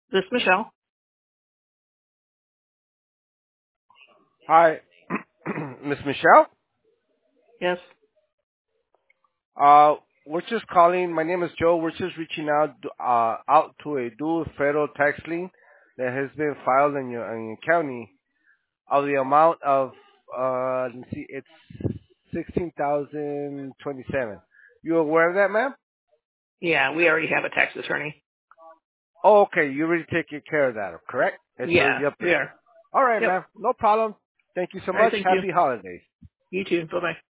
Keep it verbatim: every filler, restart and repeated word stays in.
This is Michelle. Hi, Miss Michelle. Yes. Uh, we're just calling. My name is Joe. We're just reaching out uh, out to a dual federal tax lien that has been filed in your, in your county of the amount of uh, let me see, it's sixteen thousand twenty-seven. You aware of that, ma'am? Yeah, we already have a tax attorney. Oh, okay. You already taken care of that, correct? It's Yeah, already up we there. are. All right, Yep. ma'am. No problem. Thank you so All right, much. thank you. Happy holidays. You too. Bye-bye.